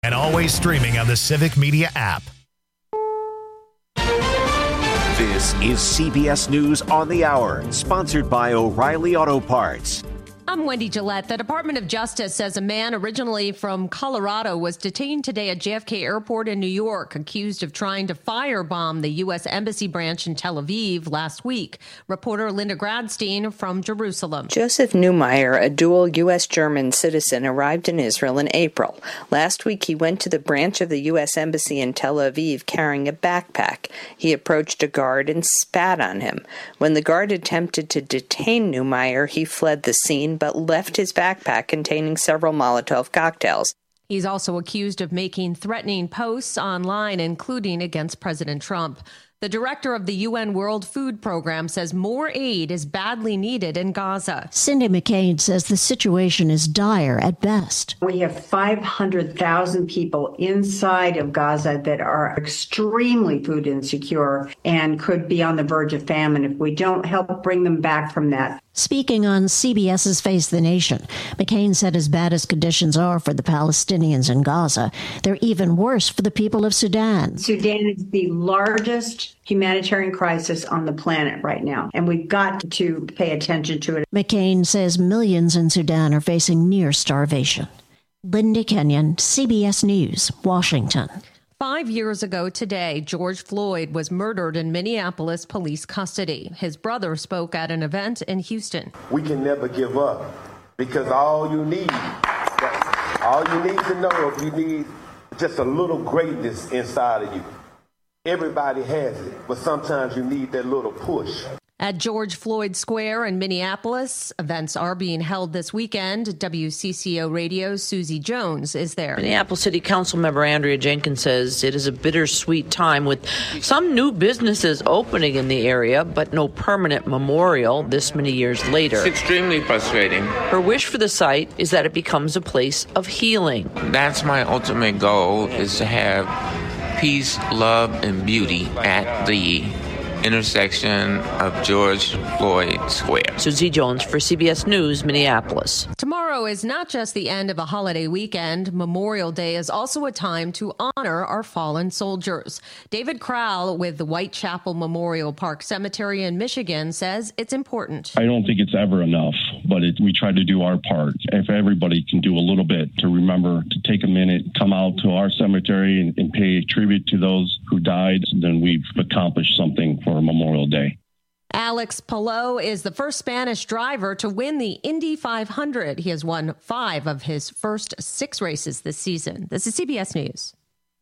And always streaming on the Civic Media app. This is CBS News on the Hour, sponsored by O'Reilly Auto Parts. I'm Wendy Gillette. The Department of Justice says a man originally from Colorado was detained today at JFK Airport in New York, accused of trying to firebomb the U.S. Embassy branch in Tel Aviv last week. Reporter Linda Gradstein from Jerusalem. Joseph Neumeyer, a dual U.S.-German citizen, arrived in Israel in April. Last week, he went to the branch of the U.S. Embassy in Tel Aviv carrying a backpack. He approached a guard and spat on him. When the guard attempted to detain Neumeyer, he fled the scene but left his backpack containing several Molotov cocktails. He's also accused of making threatening posts online, including against President Trump. The director of the UN World Food Program says more aid is badly needed in Gaza. Cindy McCain says the situation is dire at best. We have 500,000 people inside of Gaza that are extremely food insecure and could be on the verge of famine if we don't help bring them back from that. Speaking on CBS's Face the Nation, McCain said as bad as conditions are for the Palestinians in Gaza, they're even worse for the people of Sudan. Sudan is the largest humanitarian crisis on the planet right now, and we've got to pay attention to it. McCain says millions in Sudan are facing near starvation. Linda Kenyon, CBS News, Washington. 5 years ago today, George Floyd was murdered in Minneapolis police custody. His brother spoke at an event in Houston. We can never give up because all you need to know is you need just a little greatness inside of you. Everybody has it, but sometimes you need that little push. At George Floyd Square in Minneapolis, events are being held this weekend. WCCO Radio's Susie Jones is there. Minneapolis City Council member Andrea Jenkins says it is a bittersweet time with some new businesses opening in the area, but no permanent memorial this many years later. It's extremely frustrating. Her wish for the site is that it becomes a place of healing. That's my ultimate goal, is to have peace, love, and beauty at the intersection of George Floyd Square. Susie Jones for CBS News, Minneapolis. Tomorrow is not just the end of a holiday weekend. Memorial Day is also a time to honor our fallen soldiers. David Crowell with the Whitechapel Memorial Park Cemetery in Michigan says it's important. I don't think it's ever enough, but we try to do our part. If everybody can do a little bit to remember to take a minute, come out to our cemetery and pay tribute to those who died, then we've accomplished something for Memorial Day. Alex Palou is the first Spanish driver to win the Indy 500. He has won 5 of his first 6 races this season. This is CBS News.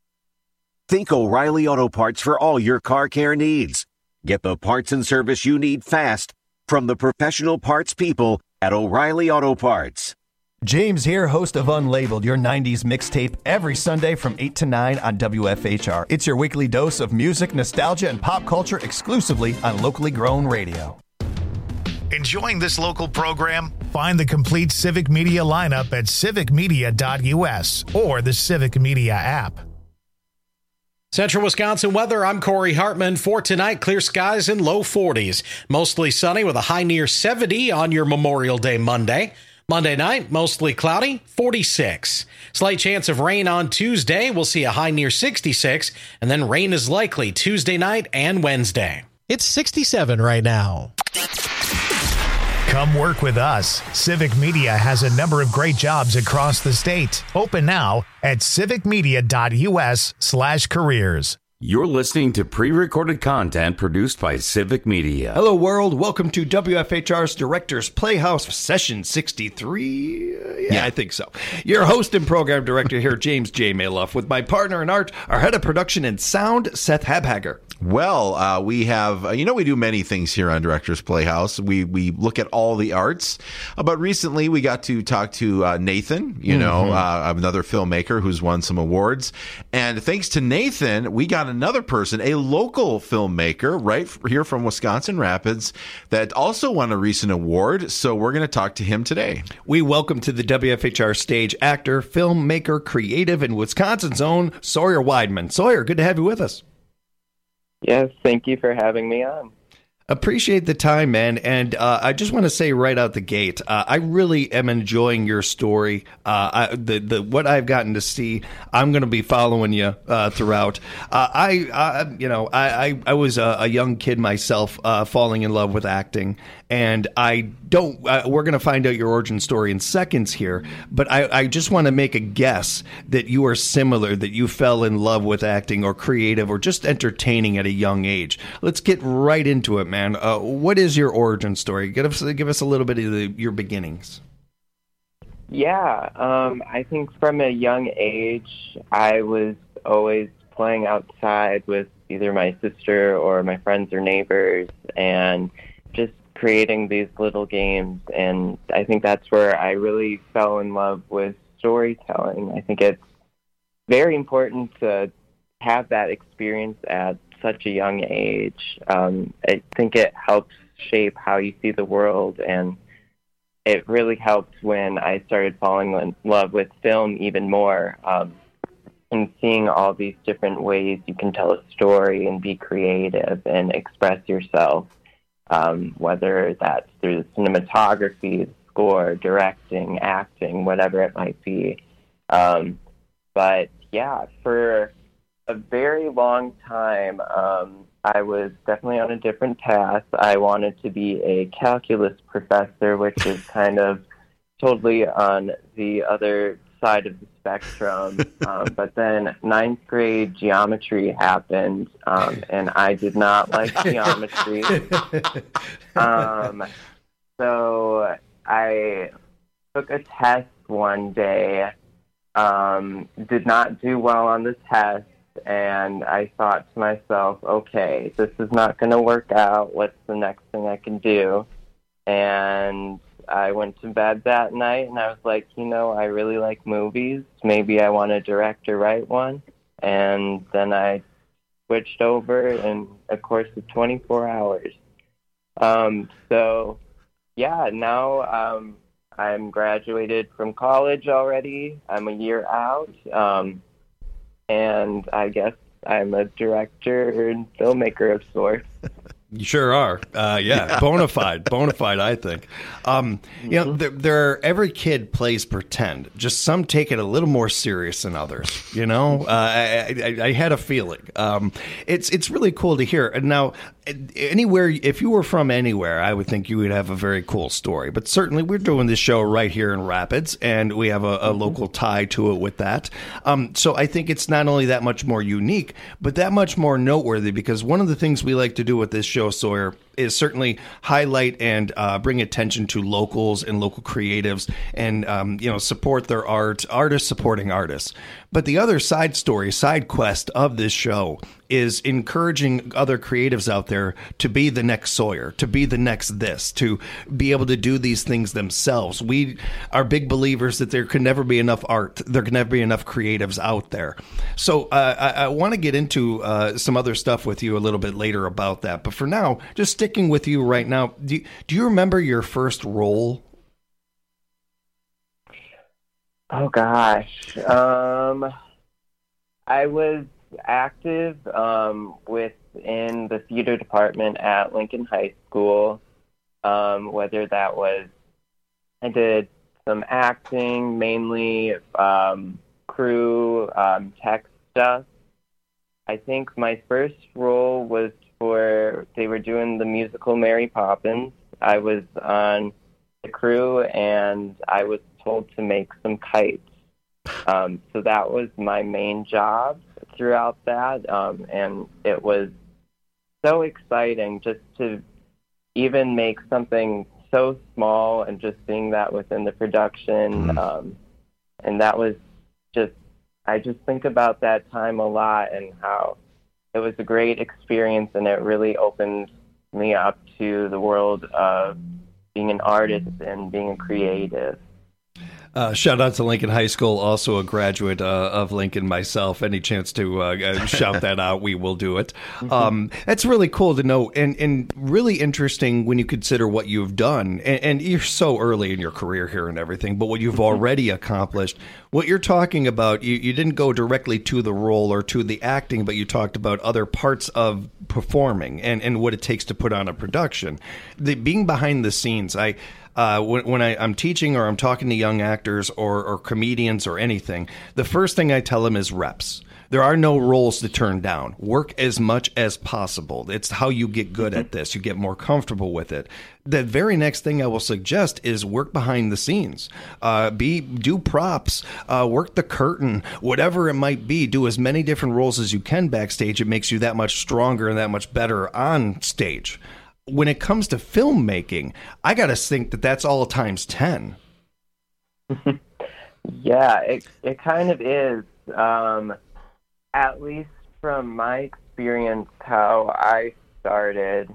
Think O'Reilly Auto Parts for all your car care needs. Get the parts and service you need fast from the professional parts people at O'Reilly Auto Parts. James here, host of Unlabeled, your 90s mixtape, every Sunday from 8 to 9 on WFHR. It's your weekly dose of music, nostalgia, and pop culture exclusively on locally grown radio. Enjoying this local program? Find the complete Civic Media lineup at civicmedia.us or the Civic Media app. Central Wisconsin weather, I'm Corey Hartman. For tonight, clear skies and low 40s. Mostly sunny with a high near 70 on your Memorial Day Monday. Monday night, mostly cloudy, 46. Slight chance of rain on Tuesday. We'll see a high near 66, and then rain is likely Tuesday night and Wednesday. It's 67 right now. Come work with us. Civic Media has a number of great jobs across the state. Open now at civicmedia.us/careers. You're listening to pre-recorded content produced by Civic Media. Hello, world. Welcome to WFHR's Directors Playhouse Session 63. Yeah, I think so. Your host and program director here, James J. Maloff, with my partner in art, our head of production and sound, Seth Habhager. Well, we have, we do many things here on Directors Playhouse. We look at all the arts. But recently we got to talk to Nathan, another filmmaker who's won some awards. And thanks to Nathan, we got another person, a local filmmaker right here from Wisconsin Rapids that also won a recent award. So we're going to talk to him today. We welcome to the WFHR stage actor, filmmaker, creative, and Wisconsin's own Sawyer Weidman. Sawyer, good to have you with us. Yes, thank you for having me on. Appreciate the time, man. And I just want to say right out the gate, I really am enjoying your story. What I've gotten to see, I'm going to be following you throughout. I was a young kid myself, falling in love with acting, and we're going to find out your origin story in seconds here, but I just want to make a guess that you are similar, that you fell in love with acting or creative or just entertaining at a young age. Let's get right into it, man. What is your origin story? Give us a little bit of your beginnings. Yeah, I think from a young age, I was always playing outside with either my sister or my friends or neighbors and just creating these little games. And I think that's where I really fell in love with storytelling. I think it's very important to have that experience at such a young age. I think it helps shape how you see the world, and it really helped when I started falling in love with film even more, and seeing all these different ways you can tell a story and be creative and express yourself, whether that's through the cinematography, the score, directing, acting, whatever it might be. But yeah, for a very long time, I was definitely on a different path. I wanted to be a calculus professor, which is kind of totally on the other side of the spectrum. But then ninth grade geometry happened, and I did not like geometry. So I took a test one day, did not do well on the test, and I thought to myself, okay, this is not going to work out. What's the next thing I can do? And I went to bed that night, and I was like, I really like movies. Maybe I want to direct or write one. And then I switched over in a course of 24 hours. So, yeah, now I'm graduated from college already. I'm a year out. And I guess I'm a director and filmmaker of sorts. You sure are. Yeah, bona fide, I think. Every kid plays pretend. Just some take it a little more serious than others. I had a feeling. It's really cool to hear. And now, anywhere, if you were from anywhere, I would think you would have a very cool story. But certainly, we're doing this show right here in Rapids, and we have a local tie to it with that. So I think it's not only that much more unique, but that much more noteworthy, because one of the things we like to do with this show, Sawyer, is certainly highlight and bring attention to locals and local creatives, and support their art, artists supporting artists. But the other side quest of this show is encouraging other creatives out there to be the next Sawyer, to be the next this, to be able to do these things themselves. We are big believers that there can never be enough art, there can never be enough creatives out there. So I want to get into some other stuff with you a little bit later about that. But for now, just sticking with you right now, do you remember your first role? Oh, gosh. I was active within the theater department at Lincoln High School, whether that was, I did some acting, mainly crew, tech stuff. I think my first role was they were doing the musical Mary Poppins. I was on the crew, and I was told to make some kites. So that was my main job throughout that, and it was so exciting just to even make something so small and just seeing that within the production. And that was just, I just think about that time a lot and how it was a great experience, and it really opened me up to the world of being an artist and being a creative. Shout out to Lincoln High School, also a graduate of Lincoln myself. Any chance to shout that out, we will do it. That's really cool to know, and really interesting when you consider what you've done. And you're so early in your career here and everything, but what you've already accomplished. What you're talking about, you didn't go directly to the role or to the acting, but you talked about other parts of performing and what it takes to put on a production. Being behind the scenes, when I'm teaching or I'm talking to young actors or comedians or anything, the first thing I tell them is reps. There are no roles to turn down. Work as much as possible. It's how you get good at this. You get more comfortable with it. The very next thing I will suggest is work behind the scenes. Do props, work the curtain, whatever it might be. Do as many different roles as you can backstage. It makes you that much stronger and that much better on stage. When it comes to filmmaking, I got to think that that's all times 10. Yeah, it kind of is. At least from my experience, how I started,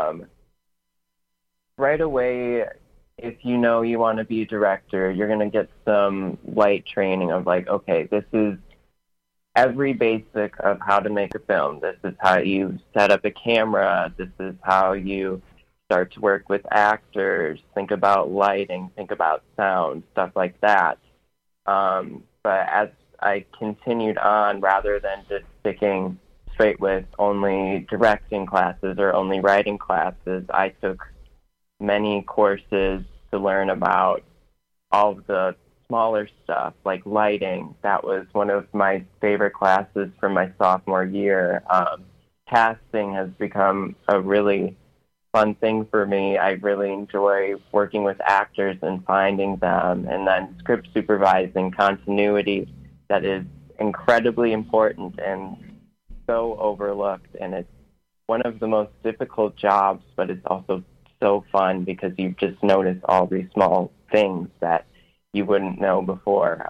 right away, if you know you want to be a director, you're going to get some light training of like, okay, this is every basic of how to make a film. This is how you set up a camera. This is how you start to work with actors, think about lighting, think about sound, stuff like that. But as I continued on, rather than just sticking straight with only directing classes or only writing classes, I took many courses to learn about all of the smaller stuff like lighting. That was one of my favorite classes from my sophomore year. Casting has become a really fun thing for me. I really enjoy working with actors and finding them, and then script supervising, continuity, that is incredibly important and so overlooked, and it's one of the most difficult jobs, but it's also so fun because you just notice all these small things that you wouldn't know before.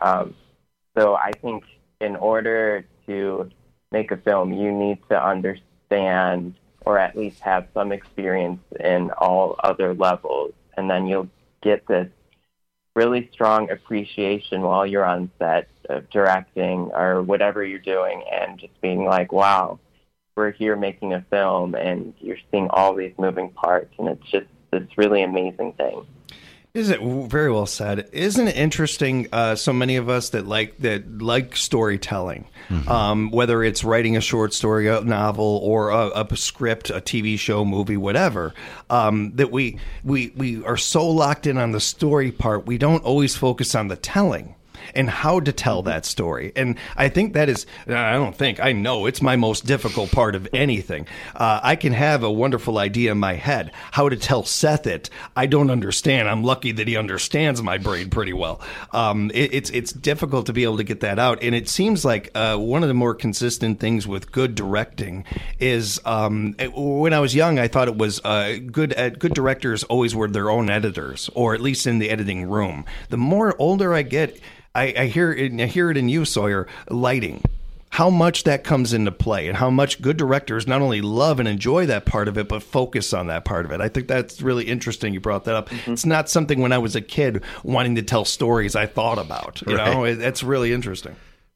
So I think in order to make a film, you need to understand or at least have some experience in all other levels, and then you'll get this really strong appreciation while you're on set of directing or whatever you're doing, and just being like, wow, we're here making a film and you're seeing all these moving parts, and it's just this really amazing thing. Is it very well said? Isn't it interesting? So many of us that like storytelling, whether it's writing a short story, a novel, or a script, a TV show, movie, whatever, that we are so locked in on the story part, we don't always focus on the telling and how to tell that story. And I think that is, I know it's my most difficult part of anything. I can have a wonderful idea in my head. How to tell Seth it, I don't understand. I'm lucky that he understands my brain pretty well. It's difficult to be able to get that out. And it seems like one of the more consistent things with good directing is when I was young, I thought it was good directors always were their own editors, or at least in the editing room. The more older I get, I hear it in you, Sawyer, lighting. How much that comes into play and how much good directors not only love and enjoy that part of it, but focus on that part of it. I think that's really interesting you brought that up. It's not something when I was a kid wanting to tell stories I thought about. You know, that's really interesting.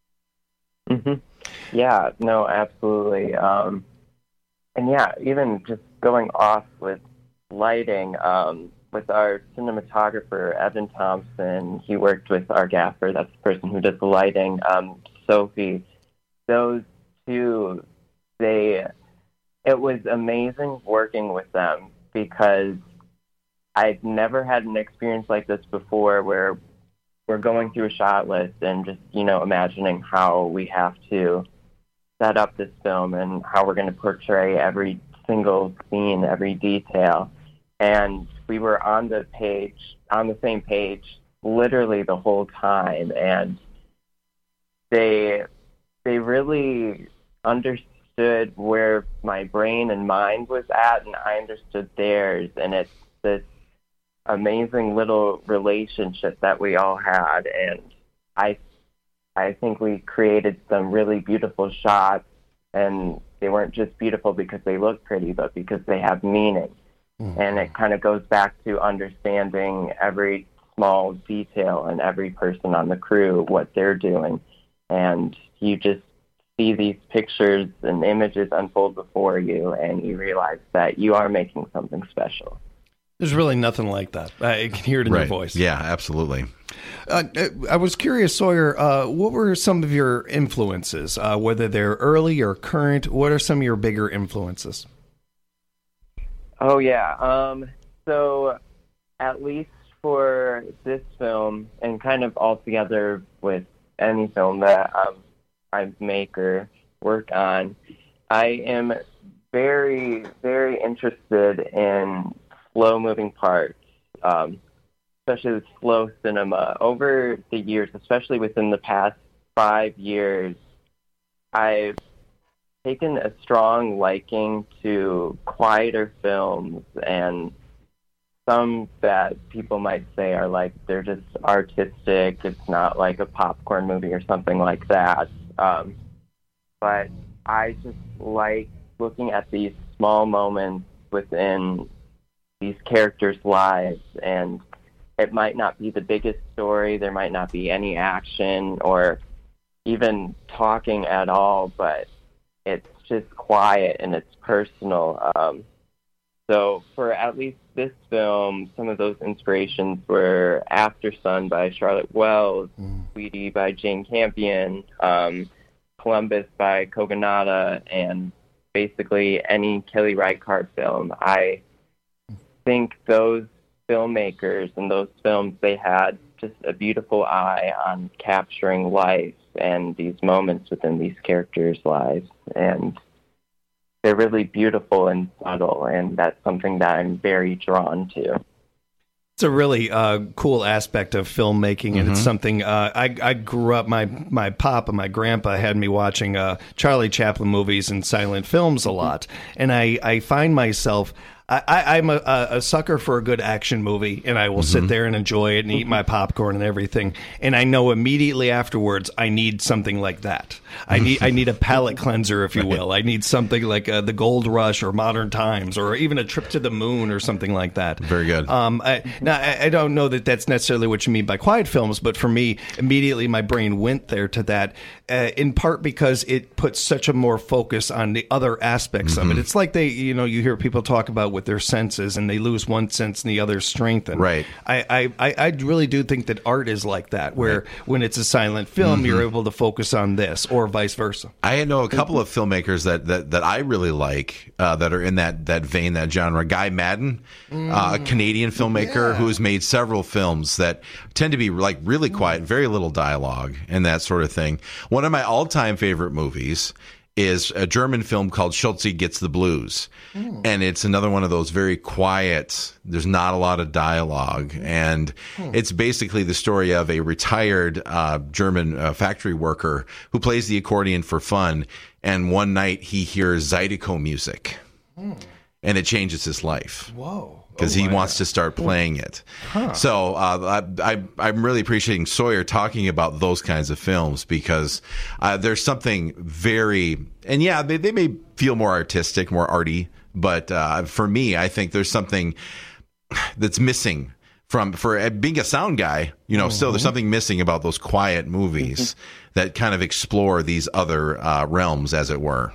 Yeah, no, absolutely. And yeah, even just going off with lighting, with our cinematographer, Evan Thompson, he worked with our gaffer, that's the person who does the lighting, Sophie. Those two, it was amazing working with them because I've never had an experience like this before where we're going through a shot list and just, imagining how we have to set up this film and how we're going to portray every single scene, every detail. And we were on the same page, literally the whole time. And they really understood where my brain and mind was at, and I understood theirs. And it's this amazing little relationship that we all had. And I think we created some really beautiful shots, and they weren't just beautiful because they look pretty, but because they have meaning. And it kind of goes back to understanding every small detail in every person on the crew, what they're doing. And you just see these pictures and images unfold before you, and you realize that you are making something special. There's really nothing like that. I can hear it in your voice. Yeah, absolutely. I was curious, Sawyer, what were some of your influences, whether they're early or current? What are some of your bigger influences? Oh, yeah. So at least for this film, and kind of altogether with any film that I make or work on, I am very, very interested in slow-moving parts, especially with slow cinema. Over the years, especially within the past 5 years, I've taken a strong liking to quieter films, and some that people might say are like, they're just artistic, it's not like a popcorn movie or something like that. But I just like looking at these small moments within these characters' lives, and it might not be the biggest story, there might not be any action or even talking at all, but it's just quiet and it's personal. So for at least this film, some of those inspirations were After Sun by Charlotte Wells, Sweetie by Jane Campion, Columbus by Kogonada, and basically any Kelly Reichardt film. I think those filmmakers and those films, they had just a beautiful eye on capturing life and these moments within these characters' lives. And they're really beautiful and subtle, and that's something that I'm very drawn to. It's a really cool aspect of filmmaking, and it's something I grew up. My pop and my grandpa had me watching Charlie Chaplin movies and silent films a lot, and I find myself. I'm a sucker for a good action movie, and I will sit there and enjoy it and eat my popcorn and everything. And I know immediately afterwards I need something like that. I need a palate cleanser, if you will. I need something like The Gold Rush or Modern Times or even A Trip to the Moon or something like that. Very good. I don't know that that's necessarily what you mean by quiet films, but for me, immediately my brain went there to that, in part because it puts such a more focus on the other aspects of it. It's like you hear people talk about with their senses, and they lose one sense and the other strengthen. Right. I really do think that art is like that, where when it's a silent film, you're able to focus on this, or vice versa. I know a couple of filmmakers that I really like that are in that vein, that genre. Guy Madden, a Canadian filmmaker who has made several films that tend to be like really quiet, very little dialogue, and that sort of thing. One of my all-time favorite movies is a German film called Schultze Gets the Blues. And it's another one of those very quiet, there's not a lot of dialogue. And it's basically the story of a retired German factory worker who plays the accordion for fun. And one night he hears Zydeco music. And it changes his life. Whoa. Because he wants to start playing it. So I'm really appreciating Sawyer talking about those kinds of films, because there's something very, and they may feel more artistic, more arty, but for me, I think there's something that's missing for being a sound guy. Still there's something missing about those quiet movies that kind of explore these other realms, as it were.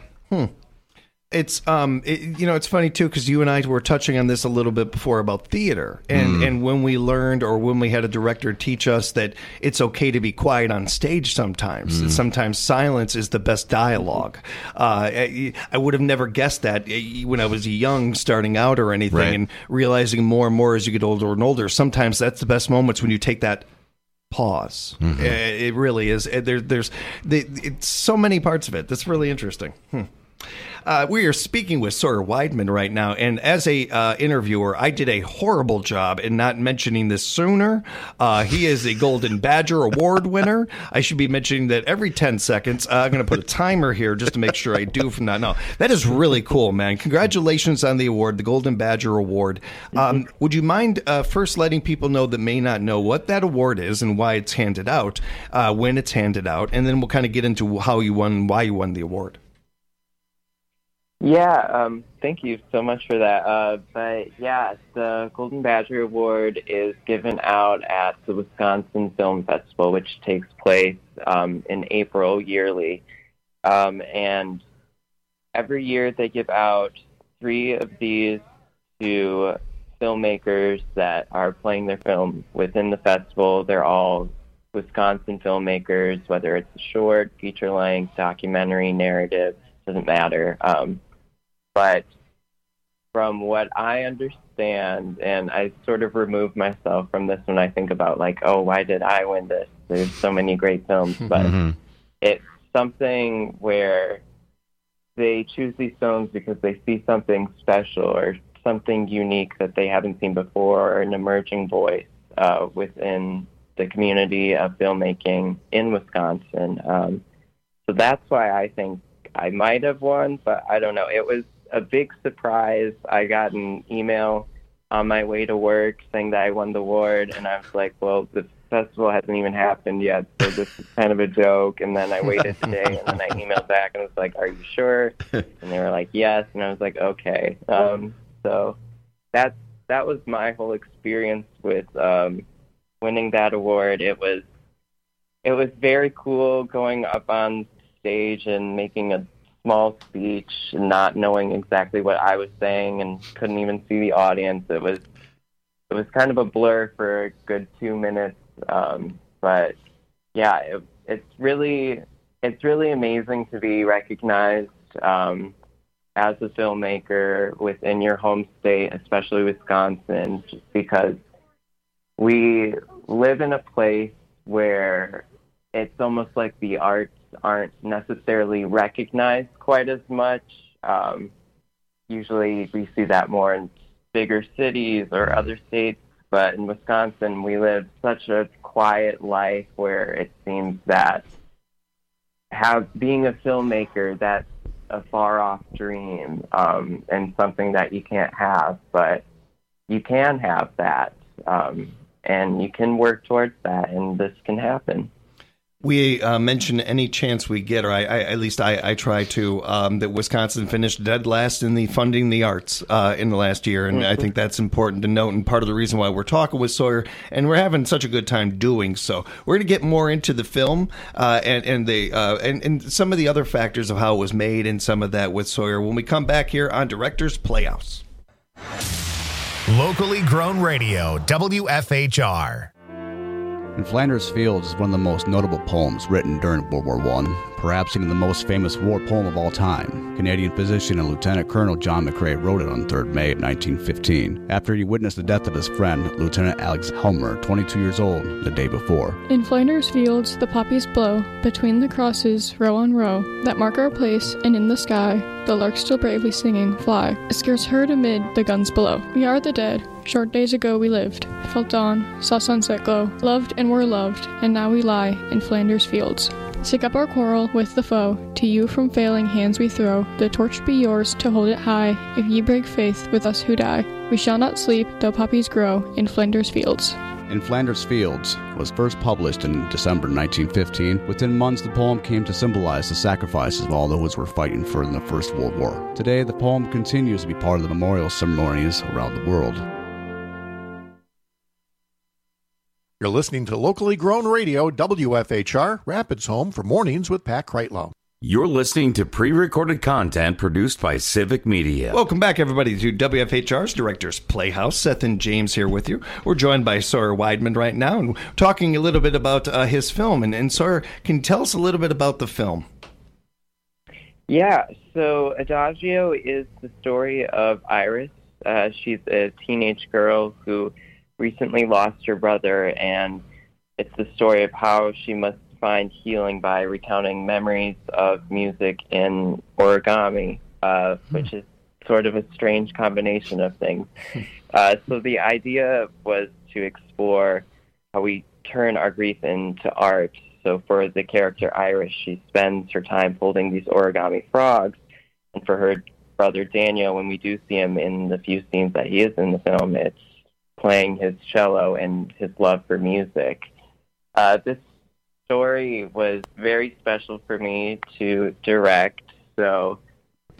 It's it's funny too, because you and I were touching on this a little bit before about theater, and when we learned, or when we had a director teach us that it's okay to be quiet on stage sometimes, that sometimes silence is the best dialogue. I would have never guessed that when I was young, starting out or anything, and realizing more and more as you get older and older. Sometimes that's the best moments, when you take that pause. It really is. It's so many parts of it. That's really interesting. We are speaking with Sawyer Weidman right now, and as a interviewer, I did a horrible job in not mentioning this sooner. He is a Golden Badger Award winner. I should be mentioning that every 10 seconds. I'm going to put a timer here just to make sure I do from that. No, that is really cool, man. Congratulations on the award, the Golden Badger Award. Would you mind first letting people know that may not know what that award is and why it's handed out, when it's handed out, and then we'll kind of get into how you won, why you won the award. Yeah, thank you so much for that. But yeah, the Golden Badger Award is given out at the Wisconsin Film Festival, which takes place in April yearly. And every year they give out 3 of these to filmmakers that are playing their film within the festival. They're all Wisconsin filmmakers, whether it's a short, feature-length, documentary, narrative, doesn't matter. But from what I understand, and I sort of remove myself from this when I think about, like, oh, why did I win this? There's so many great films. But it's something where they choose these films because they see something special or something unique that they haven't seen before, or an emerging voice within the community of filmmaking in Wisconsin. So that's why I think I might have won, but I don't know. It was a big surprise. I got an email on my way to work saying that I won the award, and I was like, well, the festival hasn't even happened yet, so this is kind of a joke. And then I waited today, and then I emailed back and was like, are you sure? And they were like, yes. And I was like, okay. So that was my whole experience with winning that award. It was very cool going up on stage and making a small speech and not knowing exactly what I was saying and couldn't even see the audience. It was kind of a blur for a good 2 minutes. But yeah, it's really amazing to be recognized as a filmmaker within your home state, especially Wisconsin, just because we live in a place where it's almost like the arts aren't necessarily recognized quite as much. Usually we see that more in bigger cities or other states, but in Wisconsin we live such a quiet life where it seems that being a filmmaker, that's a far-off dream, and something that you can't have, but you can have that, and you can work towards that, and this can happen. We mention any chance we get, or at least I try to, that Wisconsin finished dead last in the funding the arts in the last year, and I think that's important to note, and part of the reason why we're talking with Sawyer, and we're having such a good time doing so. We're going to get more into the film and some of the other factors of how it was made and some of that with Sawyer when we come back here on Director's Playhouse. Locally grown radio, WFHR. In Flanders Fields is one of the most notable poems written during World War I, perhaps even the most famous war poem of all time. Canadian physician and Lieutenant Colonel John McCrae wrote it on 3rd May 1915, after he witnessed the death of his friend, Lieutenant Alex Helmer, 22 years old, the day before. In Flanders Fields the poppies blow, between the crosses, row on row, that mark our place, and in the sky, the larks still bravely singing, fly, scarce heard amid the guns below. We are the dead. Short days ago we lived, felt dawn, saw sunset glow, loved and were loved, and now we lie in Flanders Fields. Take up our quarrel with the foe, to you from failing hands we throw, the torch be yours to hold it high, if ye break faith with us who die. We shall not sleep, though poppies grow, in Flanders Fields. In Flanders Fields was first published in December 1915. Within months, the poem came to symbolize the sacrifices of all those who were fighting for in the First World War. Today, the poem continues to be part of the memorial ceremonies around the world. You're listening to locally grown radio, WFHR, Rapids Home for Mornings with Pat Kreitlow. You're listening to pre-recorded content produced by Civic Media. Welcome back, everybody, to WFHR's Director's Playhouse. Seth and James here with you. We're joined by Sawyer Weidman right now and talking a little bit about his film. And Sawyer, can you tell us a little bit about the film? Yeah, so Adagio is the story of Iris. She's a teenage girl who recently lost her brother, and it's the story of how she must find healing by recounting memories of music in origami, which is sort of a strange combination of things. So the idea was to explore how we turn our grief into art. So for the character Iris, she spends her time holding these origami frogs, and for her brother Daniel, when we do see him in the few scenes that he is in the film, it's playing his cello and his love for music. This story was very special for me to direct, so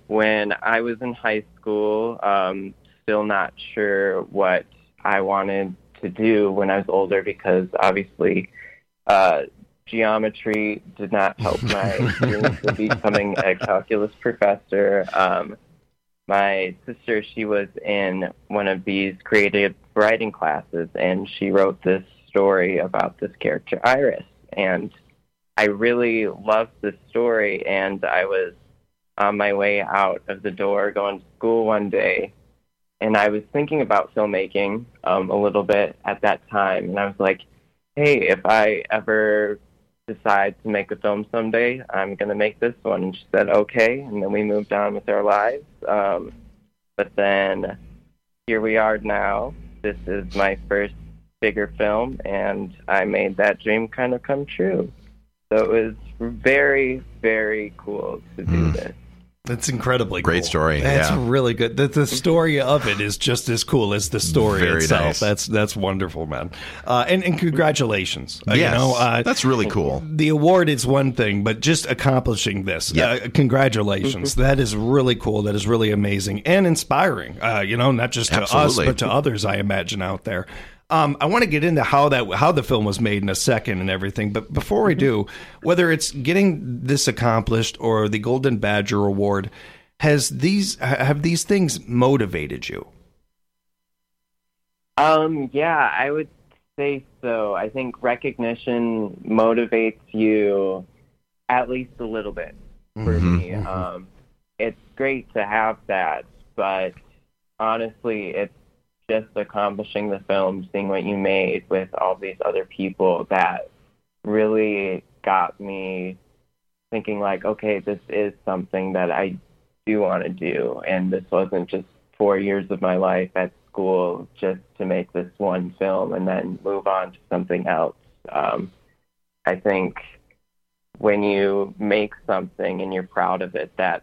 when I was in high school, still not sure what I wanted to do when I was older, because obviously geometry did not help my dreams of becoming a calculus professor. My sister, she was in one of these creative writing classes, and she wrote this story about this character, Iris. And I really loved this story, and I was on my way out of the door going to school one day, and I was thinking about filmmaking a little bit at that time, and I was like, hey, if I ever decide to make a film someday, I'm going to make this one. And she said, okay, and then we moved on with our lives. But then here we are now. This is my first bigger film, and I made that dream kind of come true. So it was very, very cool to do this. That's incredibly great cool. story. That's yeah. really good. The story of it is just as cool as the story Very itself. nice. That's wonderful, man. And congratulations. Yes, that's really cool. The award is one thing, but just accomplishing this, congratulations. That is really cool. That is really amazing and inspiring. Not just to Absolutely. us, but to others, I imagine, out there. I want to get into how the film was made in a second and everything, but before I do, whether it's getting this accomplished or the Golden Badger Award, have these things motivated you? Yeah, I would say so. I think recognition motivates you at least a little bit for me. It's great to have that, but honestly, it's just accomplishing the film, seeing what you made with all these other people, that really got me thinking like, okay, this is something that I do want to do. And this wasn't just 4 years of my life at school just to make this one film and then move on to something else. I think when you make something and you're proud of it, that's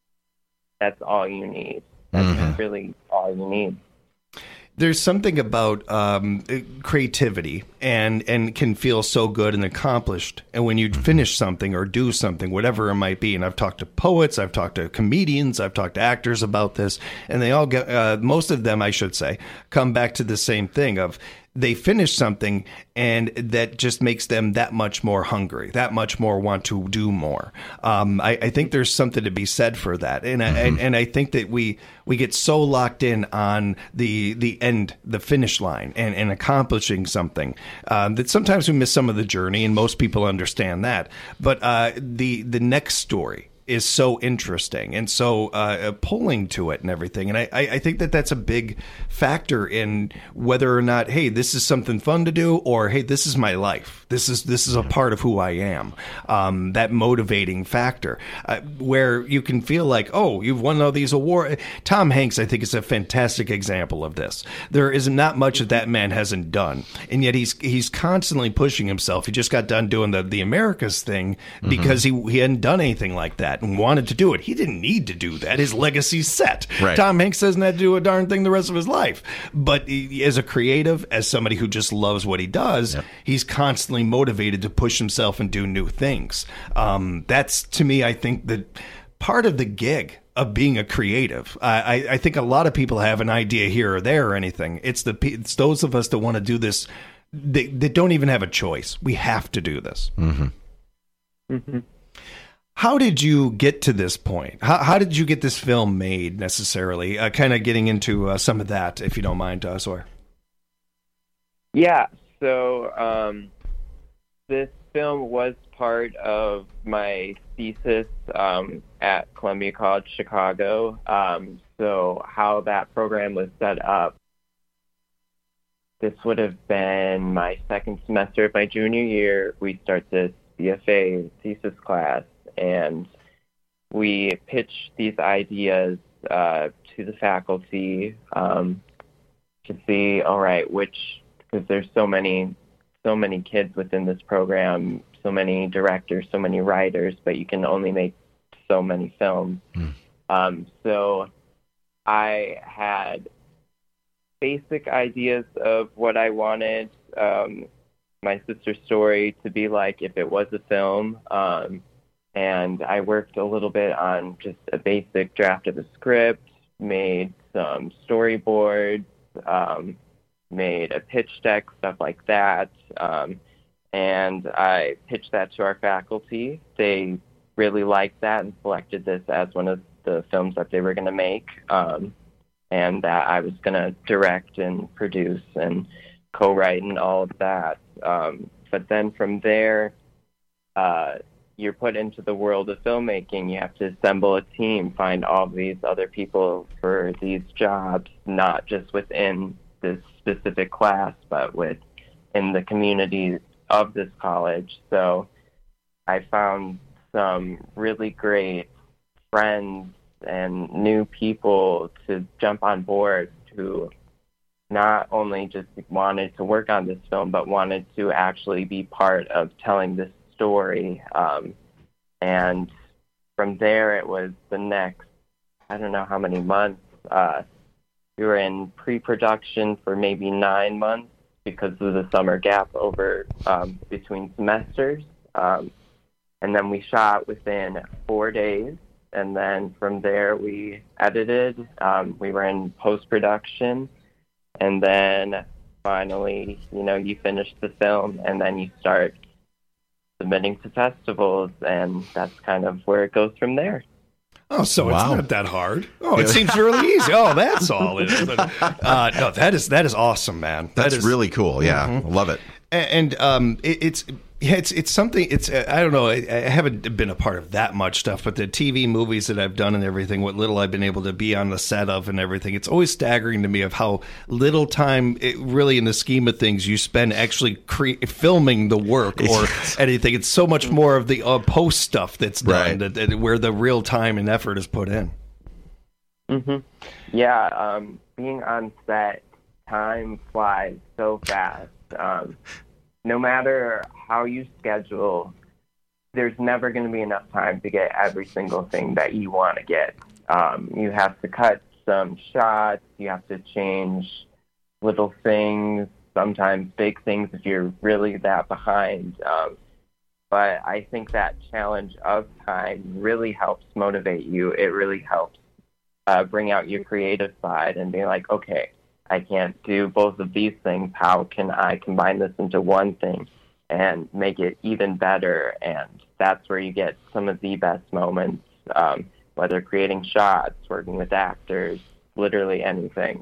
all you need. That's really all you need. There's something about creativity and can feel so good and accomplished. And when you finish something or do something, whatever it might be, and I've talked to poets, I've talked to comedians, I've talked to actors about this, and they all get, most of them, I should say, come back to the same thing of they finish something and that just makes them that much more hungry, that much more want to do more. I think there's something to be said for that. And I think that we get so locked in on the end, the finish line and accomplishing something that sometimes we miss some of the journey, and most people understand that. But the next story is so interesting and so pulling to it and everything. And I think that that's a big factor in whether or not, hey, this is something fun to do, or, hey, this is my life. This is a part of who I am. That motivating factor where you can feel like, oh, you've won all these awards. Tom Hanks, I think, is a fantastic example of this. There is not much that man hasn't done. And yet he's constantly pushing himself. He just got done doing the Americas thing because he hadn't done anything like that and wanted to do it. He didn't need to do that. His legacy's set. Right. Tom Hanks doesn't have to do a darn thing the rest of his life. But as a creative, as somebody who just loves what he does, he's constantly motivated to push himself and do new things. That's, to me, I think that part of the gig of being a creative. I think a lot of people have an idea here or there or anything. It's those of us that want to do this that don't even have a choice. We have to do this. How did you get to this point? How did you get this film made necessarily? Kind of getting into some of that, if you don't mind, Sawyer. Yeah, so this film was part of my thesis at Columbia College Chicago. So how that program was set up, this would have been my second semester of my junior year. We start this CFA thesis class, and we pitch these ideas to the faculty to see, all right, because there's so many kids within this program, so many directors, so many writers, but you can only make so many films. So I had basic ideas of what I wanted my sister's story to be like if it was a film. and I worked a little bit on just a basic draft of a script, made some storyboards, made a pitch deck, stuff like that. And I pitched that to our faculty. They really liked that and selected this as one of the films that they were going to make, and that I was going to direct and produce and co-write and all of that. But then from there, you're put into the world of filmmaking. You have to assemble a team, find all these other people for these jobs, not just within this specific class, but within the community of this college. So I found some really great friends and new people to jump on board who not only just wanted to work on this film, but wanted to actually be part of telling this story. And from there, it was the next, I don't know how many months. We were in pre-production for maybe 9 months because of the summer gap over between semesters. And then we shot within 4 days. And then from there, we edited. We were in post-production. And then finally, you finish the film and then you start submitting to festivals. And that's kind of where it goes from there. Oh, so It's not that hard. Oh, it seems really easy. Oh, that's all it is. But, no, that is awesome, man. That's really cool. Yeah, I love it. And it's something. I don't know. I haven't been a part of that much stuff, but the TV movies that I've done and everything, what little I've been able to be on the set of and everything, it's always staggering to me of how little time, really, in the scheme of things, you spend actually filming the work or anything. It's so much more of the post stuff that's done, where the real time and effort is put in. Mm-hmm. Yeah, being on set, time flies so fast. No matter how you schedule, there's never going to be enough time to get every single thing that you want to get. You have to cut some shots. You have to change little things, sometimes big things if you're really that behind. But I think that challenge of time really helps motivate you. It really helps bring out your creative side and be like, okay, I can't do both of these things. How can I combine this into one thing and make it even better? And that's where you get some of the best moments, whether creating shots, working with actors, literally anything.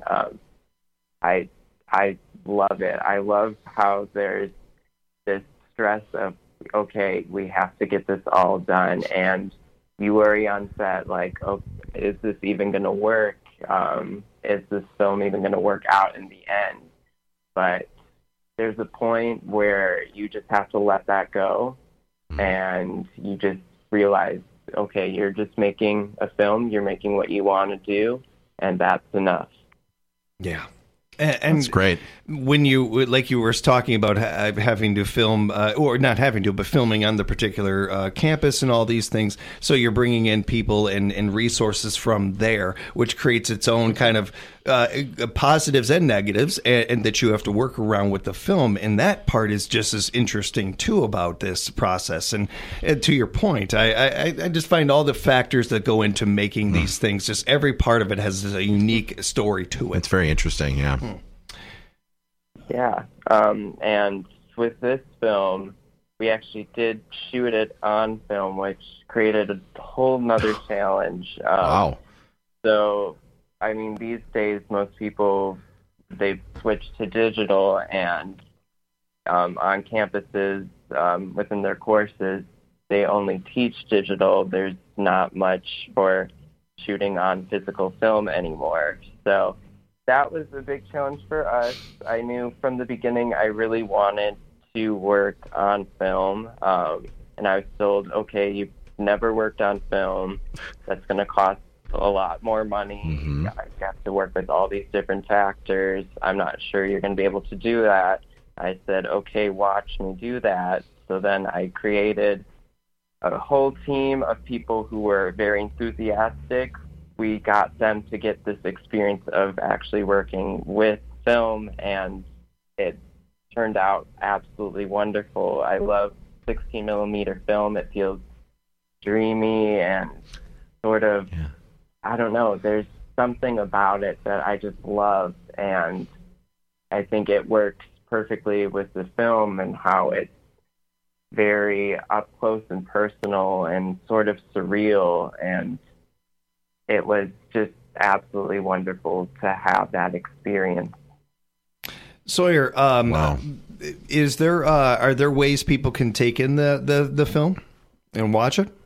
I love it. I love how there's this stress of, okay, we have to get this all done. And you worry on set, like, oh, is this even going to work? Is this film even going to work out in the end? But there's a point where you just have to let that go, and you just realize, okay, you're just making a film, you're making what you want to do, and that's enough. Yeah. And that's great. When you, like you were talking about having to film, or not having to, but filming on the particular campus and all these things, so you're bringing in people and resources from there, which creates its own kind of positives and negatives, and that you have to work around with the film. And that part is just as interesting, too, about this process. And to your point, I just find all the factors that go into making these things, just every part of it has a unique story to it. It's very interesting, yeah. Yeah, and with this film, we actually did shoot it on film, which created a whole nother challenge. Wow. So, I mean, these days, most people, they've switched to digital, and on campuses, within their courses, they only teach digital. There's not much for shooting on physical film anymore. So that was a big challenge for us. I knew from the beginning I really wanted to work on film, and I was told, okay, you've never worked on film. That's going to cost a lot more money. Mm-hmm. You have to work with all these different factors. I'm not sure you're going to be able to do that. I said, okay, watch me do that. So then I created a whole team of people who were very enthusiastic. We got them to get this experience of actually working with film, and it turned out absolutely wonderful. I love 16 millimeter film. It feels dreamy and sort of, I don't know, there's something about it that I just love, and I think it works perfectly with the film and how it's very up close and personal and sort of surreal, and it was just absolutely wonderful to have that experience. Sawyer, is there are there ways people can take in the film and watch it?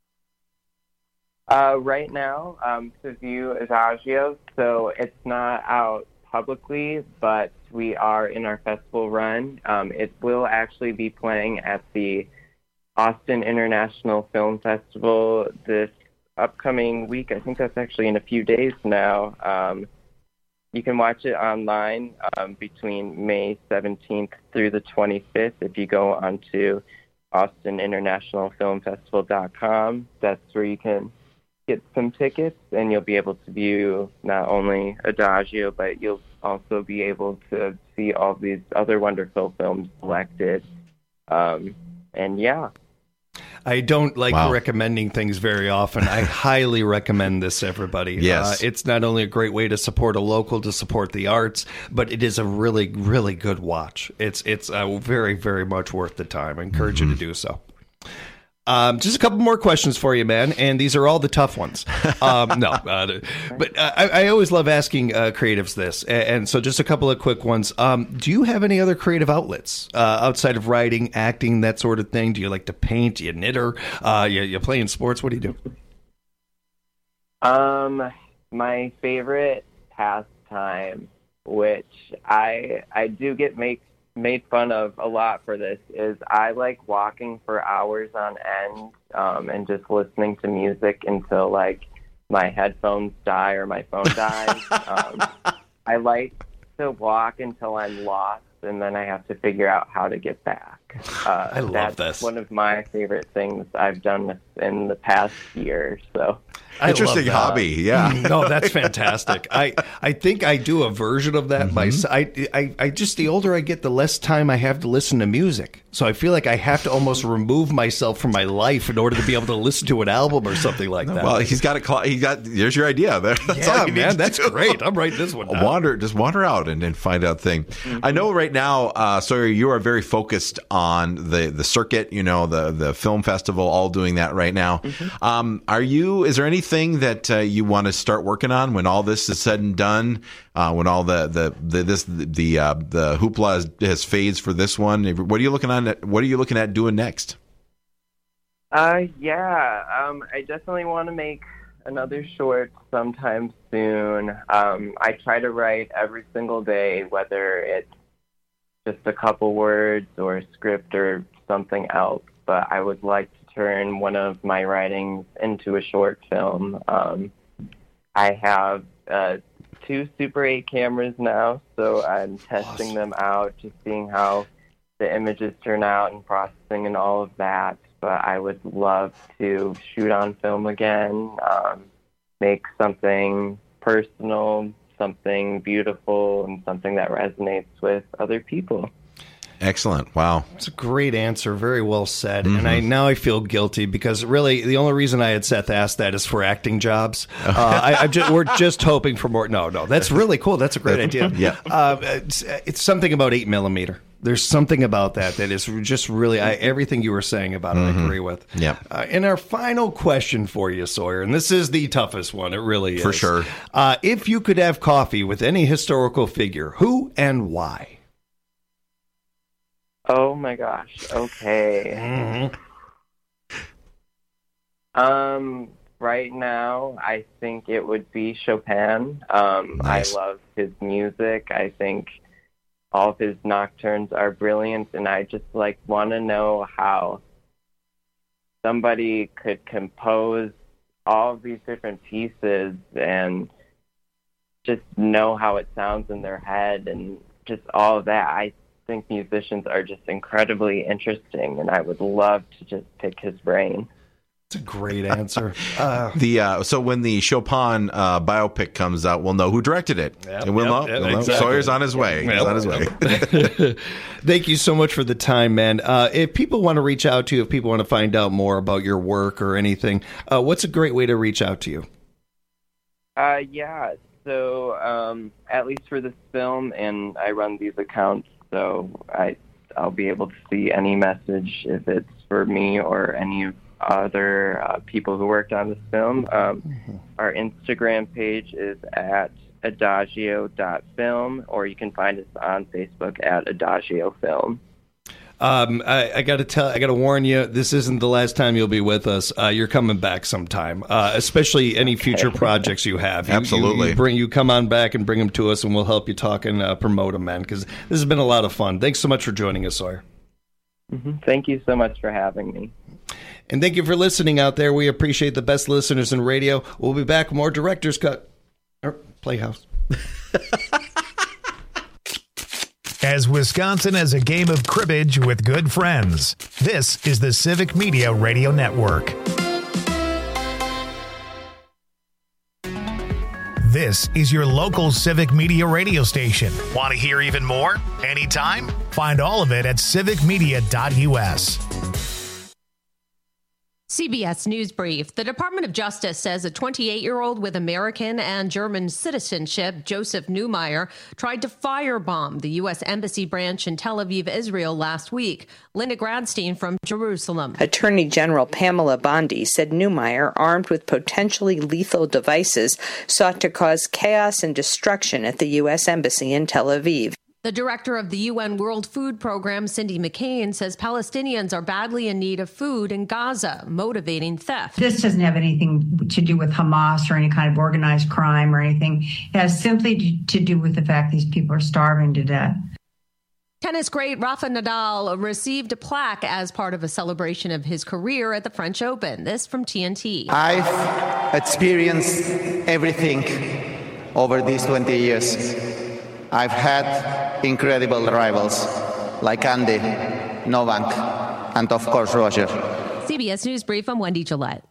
Right now, to view Adagio, so it's not out publicly, but we are in our festival run. It will actually be playing at the Austin International Film Festival this upcoming week. I think that's actually in a few days now. You can watch it online between May 17th through the 25th if you go onto austininternationalfilmfestival.com. That's where you can get some tickets, and you'll be able to view not only Adagio, but you'll also be able to see all these other wonderful films selected. And yeah. I don't like recommending things very often. I highly recommend this, everybody. Yes. It's not only a great way to support a local, to support the arts, but it is a really, really good watch. It's very, very much worth the time. I encourage you to do so. Just a couple more questions for you, man, and these are all the tough ones. But I always love asking creatives this, and so just a couple of quick ones. Do you have any other creative outlets outside of writing, acting, that sort of thing? Do you like to paint? Do you knitter? You play in sports? What do you do? My favorite pastime, which I do get made fun of a lot for this, is I like walking for hours on end and just listening to music until like my headphones die or my phone dies. I like to walk until I'm lost, and then I have to figure out how to get back. I love that's one of my favorite things I've done in the past year. So interesting hobby. Yeah. No, that's fantastic. I think I do a version of that myself. I just, the older I get, the less time I have to listen to music. So I feel like I have to almost remove myself from my life in order to be able to listen to an album or something like that. Well, there's your idea there. That's all you need that's great. I'm writing this one down. Just wander out and find out thing. I know right now, Sawyer, you are very focused on the circuit, the film festival, all doing that right now. Is there anything that you want to start working on when all this is said and done? When all the hoopla has fades for this one, what are you looking at doing next? I definitely want to make another short sometime soon. I try to write every single day, whether it's just a couple words or a script or something else, but I would like to turn one of my writings into a short film. I have 2 Super 8 cameras now, so I'm testing them out, just seeing how the images turn out and processing and all of that. But I would love to shoot on film again, make something personal, something beautiful, and something that resonates with other people. Excellent. Wow. It's a great answer. Very well said. And I feel guilty because really the only reason I had Seth ask that is for acting jobs. We're just hoping for more. No, that's really cool. That's a great idea. Yeah. It's something about 8mm. There's something about that is just really, everything you were saying about it, I agree with. Yeah. And our final question for you, Sawyer, and this is the toughest one. It really is. For sure. If you could have coffee with any historical figure, who and why? Oh my gosh. Okay. Right now, I think it would be Chopin. Nice. I love his music. I think all of his nocturnes are brilliant, and I just want to know how somebody could compose all of these different pieces and just know how it sounds in their head and just all of that. I think musicians are just incredibly interesting, and I would love to just pick his brain. It's a great answer. So when the Chopin biopic comes out, we'll know who directed it. And we'll know. Exactly. Sawyer's on his way. He's on his way. Thank you so much for the time, man. If people want to reach out to you, if people want to find out more about your work or anything, what's a great way to reach out to you? So at least for this film, and I run these accounts, so I'll be able to see any message if it's for me or any of other people who worked on this film. Our Instagram page is at adagio.film, or you can find us on Facebook at Adagio Film. I got to warn you, this isn't the last time you'll be with us. You're coming back sometime, especially any future projects you have. Absolutely. You come on back and bring them to us, and we'll help you talk and promote them, man, because this has been a lot of fun. Thanks so much for joining us, Sawyer. Thank you so much for having me. And thank you for listening out there. We appreciate the best listeners in radio. We'll be back with more Director's Cut. Playhouse. As Wisconsin as a game of cribbage with good friends. This is the Civic Media Radio Network. This is your local Civic Media radio station. Want to hear even more? Anytime? Find all of it at civicmedia.us. CBS News Brief. The Department of Justice says a 28-year-old with American and German citizenship, Joseph Neumeyer, tried to firebomb the U.S. Embassy branch in Tel Aviv, Israel last week. Linda Gradstein from Jerusalem. Attorney General Pamela Bondi said Neumeyer, armed with potentially lethal devices, sought to cause chaos and destruction at the U.S. Embassy in Tel Aviv. The director of the UN World Food Program, Cindy McCain, says Palestinians are badly in need of food in Gaza, motivating theft. This doesn't have anything to do with Hamas or any kind of organized crime or anything. It has simply to do with the fact these people are starving to death. Tennis great Rafa Nadal received a plaque as part of a celebration of his career at the French Open. This from TNT. I've experienced everything over these 20 years. I've had incredible rivals like Andy, Novak, and of course Roger. CBS News Brief, I'm Wendy Gillette.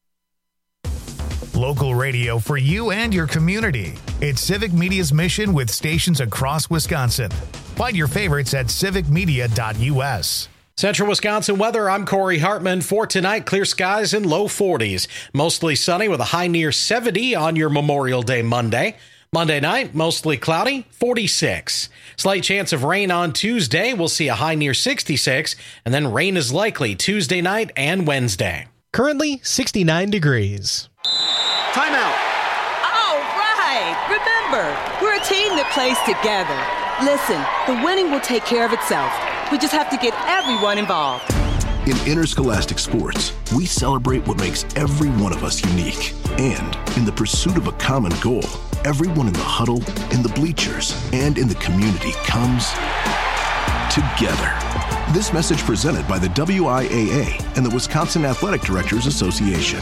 Local radio for you and your community. It's Civic Media's mission with stations across Wisconsin. Find your favorites at civicmedia.us. Central Wisconsin weather, I'm Corey Hartman. For tonight, clear skies and low 40s. Mostly sunny with a high near 70 on your Memorial Day Monday. Monday night, mostly cloudy, 46. Slight chance of rain on Tuesday. We'll see a high near 66, and then rain is likely Tuesday night and Wednesday. Currently 69 degrees. Timeout. All right. Remember, we're a team that plays together. Listen, the winning will take care of itself. We just have to get everyone involved. In interscholastic sports, we celebrate what makes every one of us unique. And in the pursuit of a common goal, everyone in the huddle, in the bleachers, and in the community comes together. This message presented by the WIAA and the Wisconsin Athletic Directors Association.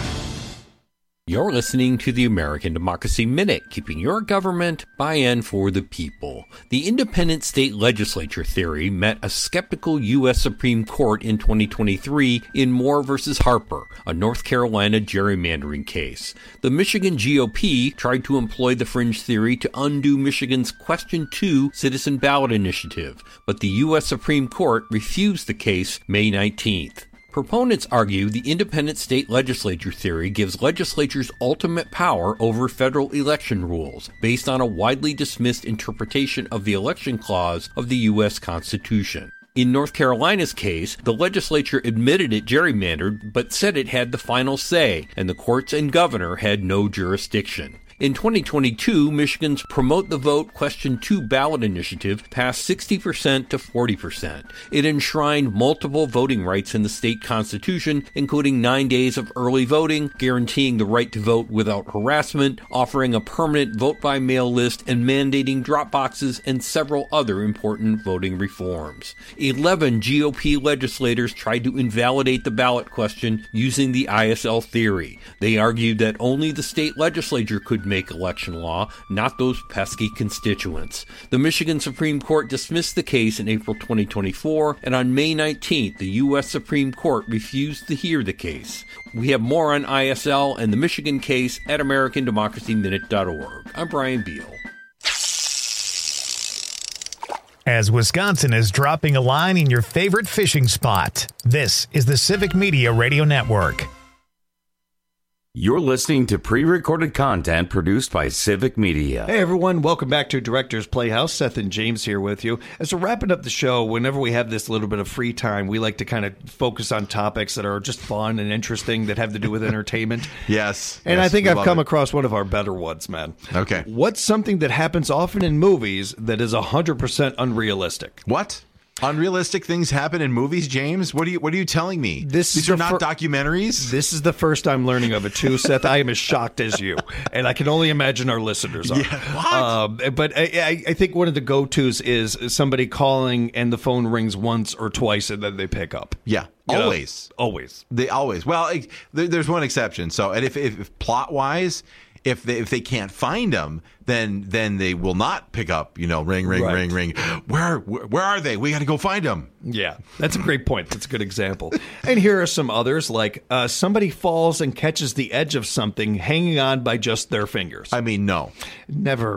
You're listening to the American Democracy Minute, keeping your government by and for the people. The independent state legislature theory met a skeptical U.S. Supreme Court in 2023 in Moore v. Harper, a North Carolina gerrymandering case. The Michigan GOP tried to employ the fringe theory to undo Michigan's Question 2 citizen ballot initiative, but the U.S. Supreme Court refused the case May 19th. Proponents argue the independent state legislature theory gives legislatures ultimate power over federal election rules, based on a widely dismissed interpretation of the election clause of the U.S. Constitution. In North Carolina's case, the legislature admitted it gerrymandered, but said it had the final say, and the courts and governor had no jurisdiction. In 2022, Michigan's Promote the Vote Question 2 ballot initiative passed 60% to 40%. It enshrined multiple voting rights in the state constitution, including 9 days of early voting, guaranteeing the right to vote without harassment, offering a permanent vote-by-mail list, and mandating drop boxes and several other important voting reforms. 11 GOP legislators tried to invalidate the ballot question using the ISL theory. They argued that only the state legislature could would make election law, not those pesky constituents. The Michigan Supreme Court dismissed the case in April 2024, and on May 19th, the U.S. Supreme Court refused to hear the case. We have more on ISL and the Michigan case at AmericanDemocracyMinute.org. I'm Brian Beal. As Wisconsin is dropping a line in your favorite fishing spot, this is the Civic Media Radio Network. You're listening to pre-recorded content produced by Civic Media. Hey everyone, welcome back to Director's Playhouse. Seth and James here with you. As we're wrapping up the show, whenever we have this little bit of free time, we like to kind of focus on topics that are just fun and interesting that have to do with entertainment. Yes. And yes, I think I've come it. across one of our better ones, man. Okay. What's something that happens often in movies that is 100% unrealistic? What? Unrealistic things happen in movies, James? What are you telling me? These are not documentaries? This is the first I'm learning of it, too, Seth. I am as shocked as you. And I can only imagine our listeners are. Yeah, what? But I think one of the go-tos is somebody calling and the phone rings once or twice and then they pick up. Yeah. Always. They always. Well, there's one exception. So, and if plot-wise, if they can't find them, then they will not pick up. Ring, ring, ring. Where are they? We got to go find them. Yeah, that's a great point. That's a good example. And here are some others, like somebody falls and catches the edge of something hanging on by just their fingers. I mean, no, never.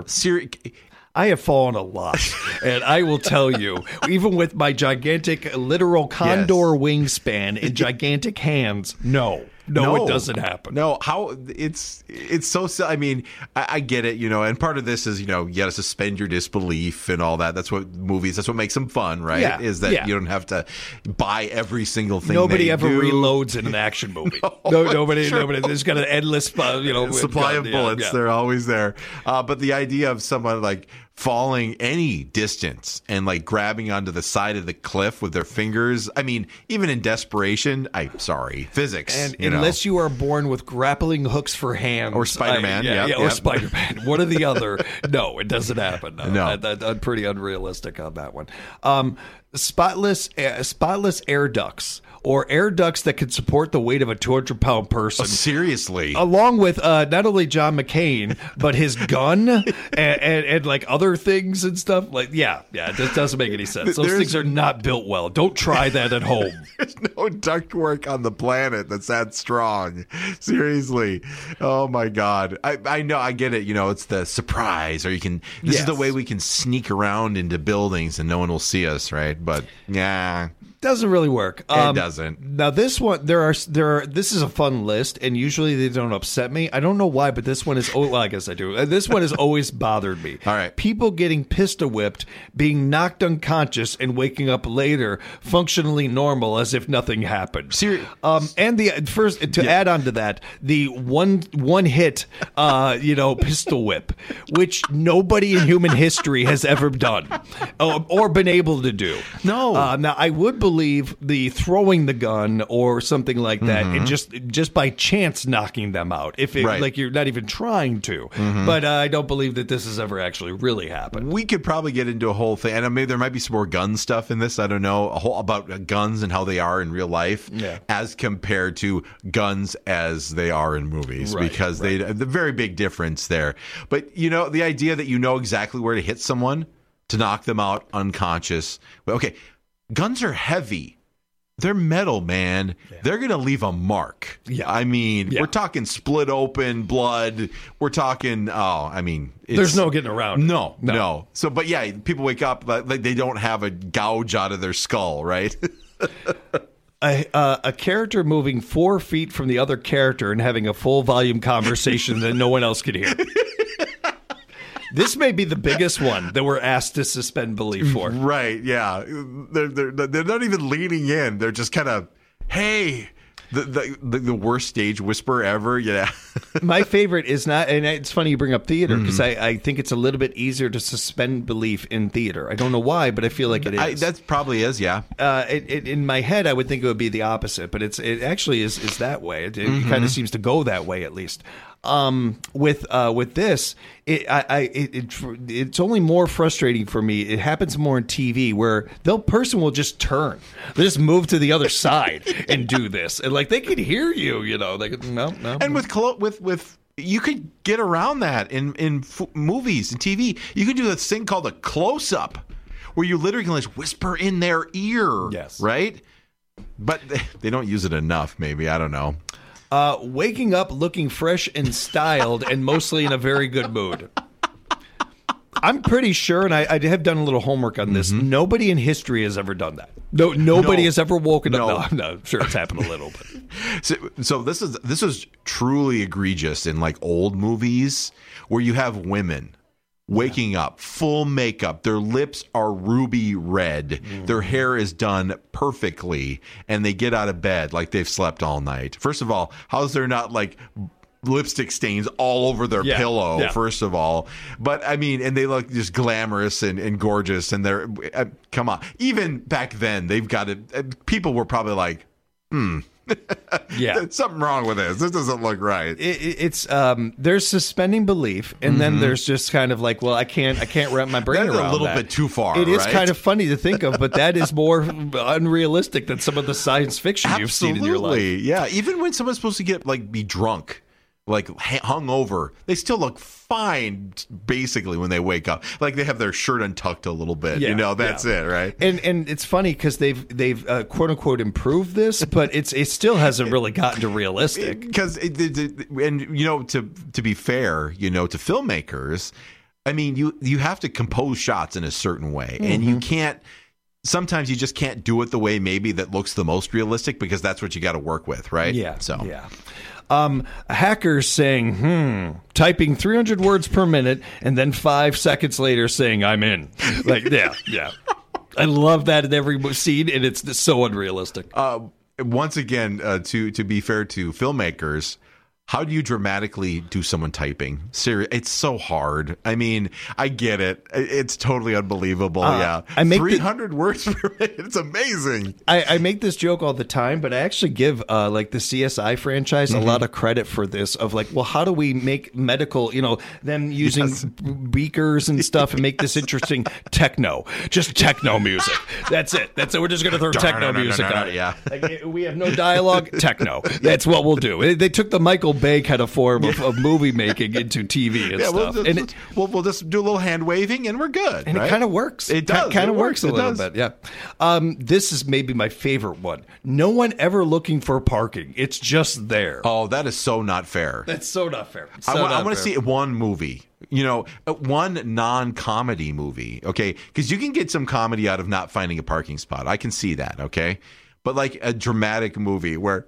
I have fallen a lot, and I will tell you, even with my gigantic literal condor wingspan and gigantic hands, no, it doesn't happen. No, how it's so. I mean, I get it, and part of this is you got to suspend your disbelief and all that. That's what movies. That's what makes them fun, right? Yeah, is that you don't have to buy every single thing. Nobody ever do. Reloads in an action movie. Nobody. There's got an endless, supply of bullets. Yeah. They're always there. But the idea of someone like falling any distance and like grabbing onto the side of the cliff with their fingers. I mean, even in desperation, physics. And unless you are born with grappling hooks for hands. Or Spider-Man. Or Spider-Man. One or the other. No, it doesn't happen. No. I'm pretty unrealistic on that one. Spotless air ducts. Or air ducts that could support the weight of a 200-pound person. Oh, seriously. Along with not only John McCain, but his gun and like other things and stuff. Like, it just doesn't make any sense. Those things are not built well. Don't try that at home. There's no ductwork on the planet that's that strong. Seriously. Oh, my God. I know. I get it. It's the surprise. Or this is the way we can sneak around into buildings and no one will see us, right? But, yeah. Doesn't really work. It doesn't. Now this one, this is a fun list, and usually they don't upset me. I don't know why, but this one is. Oh, well, I guess I do. This one has always bothered me. All right, people getting pistol whipped, being knocked unconscious, and waking up later, functionally normal, as if nothing happened. And the first to add on to that, the one hit, pistol whip, which nobody in human history has ever done, or been able to do. No. Now I would believe the throwing the gun or something like that, and just by chance knocking them out, if like you're not even trying to. But I don't believe that this has ever actually really happened. We could probably get into a whole thing, and maybe there might be some more gun stuff in this. I don't know, about guns and how they are in real life, as compared to guns as they are in movies, because the very big difference there. But the idea that exactly where to hit someone to knock them out unconscious. Okay, guns are heavy. They're metal, man. Yeah. They're going to leave a mark. Yeah. I mean, we're talking split open blood. We're talking, there's no getting around. No. So, but people wake up, like they don't have a gouge out of their skull, right? A character moving 4 feet from the other character and having a full volume conversation that no one else could hear. This may be the biggest one that we're asked to suspend belief for. Right, yeah. They're not even leaning in. They're just kind of, hey, the worst stage whisper ever. Yeah. My favorite is not, and it's funny you bring up theater, because I think it's a little bit easier to suspend belief in theater. I don't know why, but I feel like it is. That probably is, yeah. In my head, I would think it would be the opposite, but it actually is that way. It kind of seems to go that way, at least. With this, it's only more frustrating for me. It happens more in TV where the person will just turn, they just move to the other side and do this, and like they can hear you, They could, no. And with you could get around that in movies and TV. You could do this thing called a close-up, where you literally can just whisper in their ear. Yes. Right? But they don't use it enough, maybe. I don't know. Waking up looking fresh and styled and mostly in a very good mood. I'm pretty sure, and I have done a little homework on this, nobody in history has ever done that. Nobody has ever woken up. No, I'm sure it's happened a little bit. So this is truly egregious in like old movies where you have women waking up, full makeup, their lips are ruby red, their hair is done perfectly, and they get out of bed like they've slept all night. First of all, how's there not like lipstick stains all over their pillow, first of all? But I mean, and they look just glamorous and gorgeous, and they're come on. Even back then, they've got it. People were probably like, there's something wrong with this. This doesn't look right. It's there's suspending belief, and then there's just kind of like, well, I can't wrap my brain around that. That's a little bit too far. It is kind of funny to think of, but that is more unrealistic than some of the science fiction you've seen in your life. Yeah, even when someone's supposed to be drunk, like hungover, they still look fine basically when they wake up. Like they have their shirt untucked a little bit. That's it, right? And it's funny because they've quote unquote improved this, but it still hasn't really gotten to realistic. Because to be fair, to filmmakers, I mean you have to compose shots in a certain way, and you can't. Sometimes you just can't do it the way maybe that looks the most realistic, because that's what you got to work with, right? Yeah. So hackers saying, typing 300 words per minute, and then 5 seconds later saying, I'm in. Like, yeah. I love that in every scene, and it's so unrealistic. Once again, to be fair to filmmakers, how do you dramatically do someone typing? Seriously, it's so hard. I mean, I get it. It's totally unbelievable. I make 300 words per minute. It's amazing. I make this joke all the time, but I actually give like the CSI franchise a lot of credit for this. Of like, well, how do we make medical? Them using beakers and stuff and make this interesting techno, just techno music. That's it. We're just gonna throw techno music on it. Yeah, like, we have no dialogue. Techno. That's what we'll do. They took the Michael Bay kind of form of movie making into TV and stuff. We'll just do a little hand waving and we're good. And right? It kind of works. It does. Kind of works a little bit. Yeah. This is maybe my favorite one. No one ever looking for parking. It's just there. Oh, that is so not fair. That's so not fair. I want to see one movie. One non-comedy movie. Okay, because you can get some comedy out of not finding a parking spot. I can see that. Okay. But like a dramatic movie where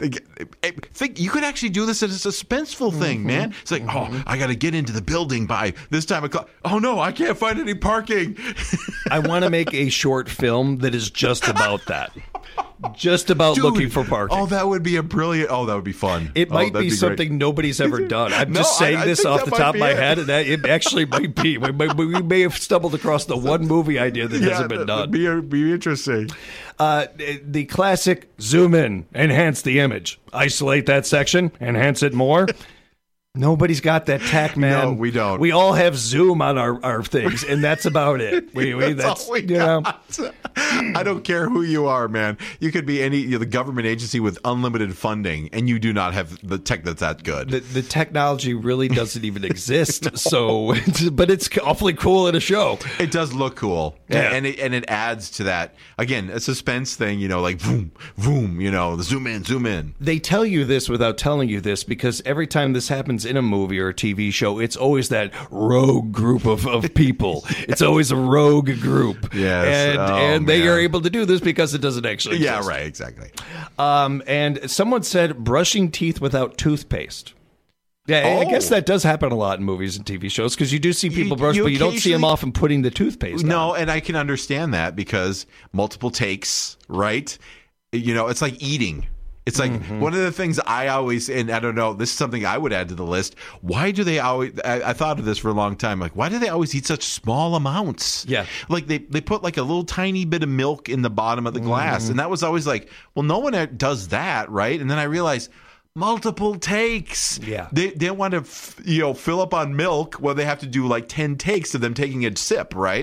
you could actually do this as a suspenseful thing, man. It's like, I got to get into the building by this time o'clock. Oh no, I can't find any parking. I want to make a short film that is just about that. Just about looking for parking. Oh, that would be that would be fun. It might be something nobody's ever done. I'm just saying this off the top of my head, and it actually might be. We may have stumbled across the one movie idea that hasn't been done. Be interesting. The classic zoom in, enhance the image, isolate that section, enhance it more. Nobody's got that tack, man. No, we don't. We all have Zoom on our things, and that's about it. That's all we got. I don't care who you are, man. You could be the government agency with unlimited funding, and you do not have the tech that's that good. The technology really doesn't even exist. But it's awfully cool in a show. It does look cool, and it adds to that again a suspense thing. Like boom, boom. The zoom in, zoom in. They tell you this without telling you this, because every time this happens in a movie or a TV show, it's always that rogue group of people. It's always a rogue group. Yes. And they are able to do this because it doesn't actually exist. Yeah, right, exactly. And someone said brushing teeth without toothpaste. Yeah, I guess that does happen a lot in movies and TV shows, because you do see people brush, but you don't see them often putting the toothpaste on. No, and I can understand that because multiple takes, right? It's like eating. It's like one of the things I always, and I don't know, this is something I would add to the list. Why do they always, I thought of this for a long time, like, why do they always eat such small amounts? Yeah. Like they put like a little tiny bit of milk in the bottom of the glass. And that was always like, well, no one does that, right? And then I realized, multiple takes. Yeah. They don't want to, fill up on milk where they have to do like 10 takes of them taking a sip, right?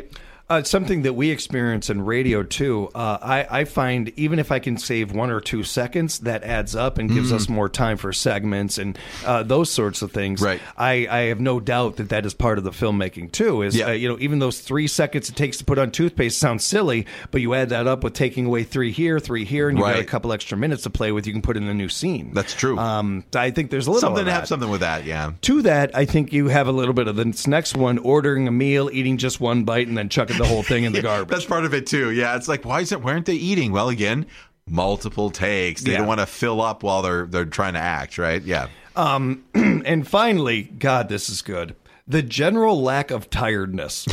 Something that we experience in radio too. I find even if I can save 1 or 2 seconds, that adds up and gives us more time for segments and those sorts of things. Right. I have no doubt that is part of the filmmaking too. Even those 3 seconds it takes to put on toothpaste sounds silly, but you add that up with taking away 3 here, and you got a couple extra minutes to play with. You can put in a new scene. That's true. I think there's a little something of to that. have something with that. Yeah. To that, I think you have a little bit of this next one: ordering a meal, eating just one bite, and then chucking the whole thing in the garbage. That's part of it too. Yeah, it's like, why aren't they eating? Well, again, multiple takes. They don't want to fill up while they're trying to act, right? Yeah. And finally, God, this is good. The general lack of tiredness.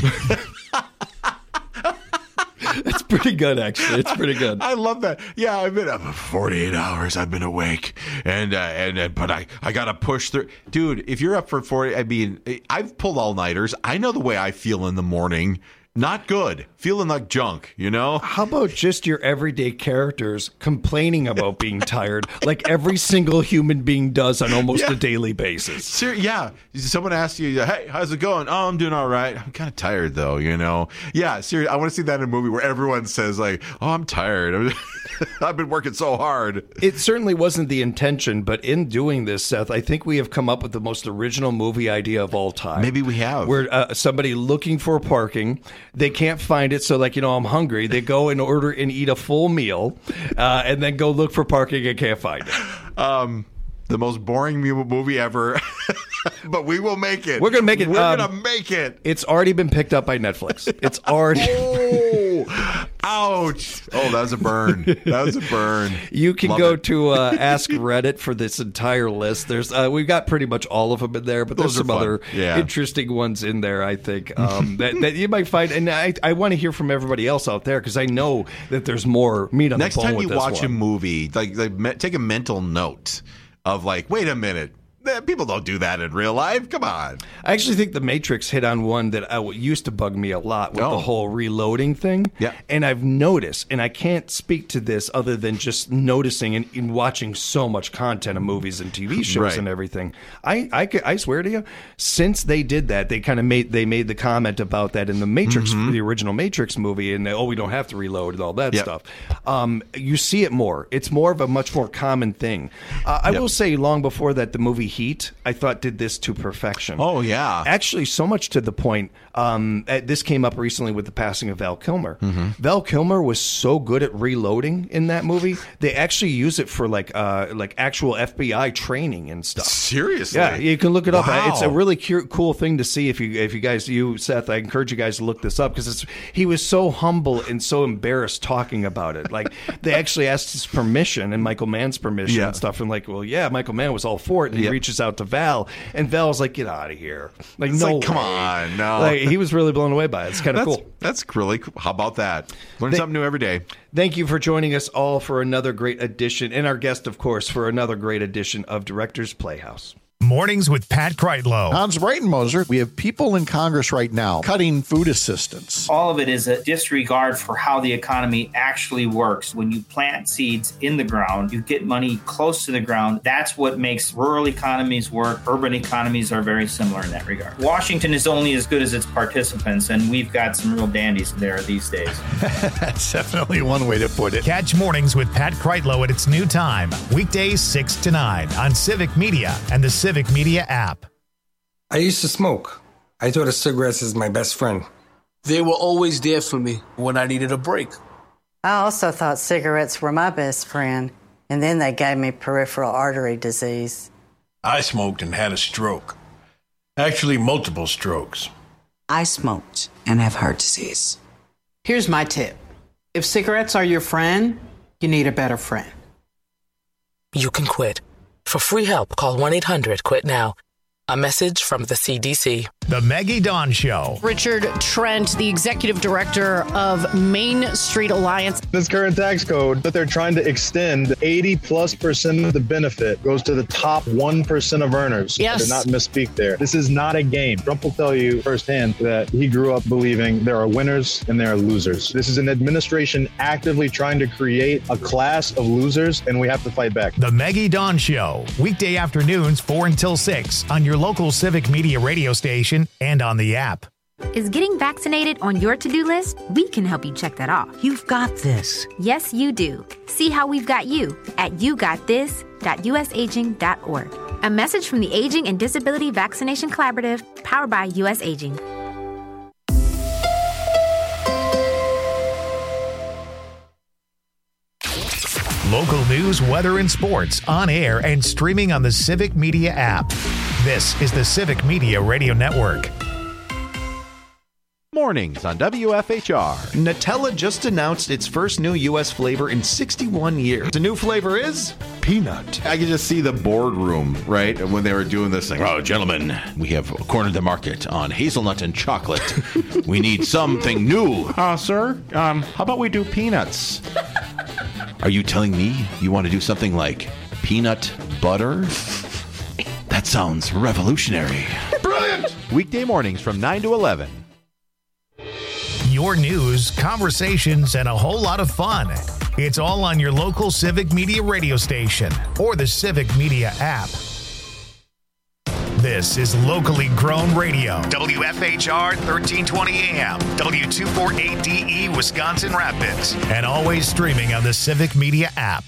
It's pretty good, actually. It's pretty good. I love that. Yeah, I've been up 48 hours. I've been awake, but I gotta push through, dude. If you're up for 40, I mean, I've pulled all nighters. I know the way I feel in the morning. Not good. Feeling like junk, you know? How about just your everyday characters complaining about being tired like every single human being does on almost a daily basis? Yeah. Someone asks you, hey, how's it going? Oh, I'm doing all right. I'm kind of tired, though, you know? Yeah, seriously. I want to see that in a movie where everyone says, like, oh, I'm tired. I've been working so hard. It certainly wasn't the intention, but in doing this, Seth, I think we have come up with the most original movie idea of all time. Maybe we have. Where somebody looking for parking, they can't find it, so I'm hungry. They go and order and eat a full meal, and then go look for parking and can't find it. The most boring movie ever, but we will make it. We're going to make it. We're going to make it. It's already been picked up by Netflix. It's already... Ouch. Oh, that was a burn. That was a burn. You can go to Ask Reddit for this entire list. There's we've got pretty much all of them in there, but there's some other interesting ones in there, I think, that you might find. And I want to hear from everybody else out there because I know that there's more meat on the bone with this one. Next time you watch a movie, like take a mental note of like, wait a minute. People don't do that in real life. Come on. I actually think The Matrix hit on one that used to bug me a lot with the whole reloading thing. Yeah. And I've noticed, and I can't speak to this other than just noticing and watching so much content of movies and TV shows and everything. I swear to you, since they did that, they kind of made the comment about that in the Matrix, the original Matrix movie, and we don't have to reload and all that stuff. You see it more. It's more of a much more common thing. I will say, long before that, the movie Heat, I thought, did this to perfection. Oh, yeah. Actually, so much to the point, this came up recently with the passing of Val Kilmer. Val Kilmer was so good at reloading in that movie, they actually use it for like actual FBI training and stuff. Seriously? Yeah, you can look it up. Wow. It's a really cool thing to see if you guys, Seth, I encourage you guys to look this up because he was so humble and so embarrassed talking about it. Like, they actually asked his permission and Michael Mann's permission and stuff. And like, well, yeah, Michael Mann was all for it. And he reaches out to Val, and Val's like, get out of here. Like, it's no like, come way. on, no. Like, he was really blown away by it. It's kind of cool. That's really cool. How about that? Learn something new every day. Thank you for joining us all for another great edition, and our guest, of course, for another great edition of Director's Playhouse. Mornings with Pat Kreitlow. Hans Breitenmoser, we have people in Congress right now cutting food assistance. All of it is a disregard for how the economy actually works. When you plant seeds in the ground, you get money close to the ground. That's what makes rural economies work. Urban economies are very similar in that regard. Washington is only as good as its participants, and we've got some real dandies there these days. That's definitely one way to put it. Catch Mornings with Pat Kreitlow at its new time, weekdays 6 to 9 on Civic Media and the Civic Media app. I used to smoke. I thought of cigarettes as my best friend. They were always there for me when I needed a break. I also thought cigarettes were my best friend, and then they gave me peripheral artery disease. I smoked and had a stroke. Actually, multiple strokes. I smoked and have heart disease. Here's my tip. If cigarettes are your friend, you need a better friend. You can quit. For free help, call 1-800-QUIT-NOW. A message from the CDC. The Maggie Dawn Show. Richard Trent, the executive director of Main Street Alliance. This current tax code that they're trying to extend, 80+% of the benefit goes to the top 1% of earners. Yes. I did not misspeak there. This is not a game. Trump will tell you firsthand that he grew up believing there are winners and there are losers. This is an administration actively trying to create a class of losers, and we have to fight back. The Maggie Dawn Show. Weekday afternoons 4 until 6 on your local Civic Media radio station and on the app. Is getting vaccinated on your to-do list? We can help you check that off. You've got this. Yes, you do. See how we've got you at yougotthis.usaging.org. A message from the Aging and Disability Vaccination Collaborative, powered by U.S. Aging. Local news, weather, and sports on air and streaming on the Civic Media app. This is the Civic Media Radio Network. Mornings on WFHR. Nutella just announced its first new U.S. flavor in 61 years. The new flavor is peanut. I could just see the boardroom, right, when they were doing this thing. Oh, gentlemen, we have cornered the market on hazelnut and chocolate. We need something new. Sir, how about we do peanuts? Are you telling me you want to do something like peanut butter? That sounds revolutionary. Brilliant! Weekday mornings from 9 to 11. Your news, conversations, and a whole lot of fun. It's all on your local Civic Media radio station or the Civic Media app. This is locally grown radio. WFHR 1320 AM, W248DE Wisconsin Rapids, and always streaming on the Civic Media app.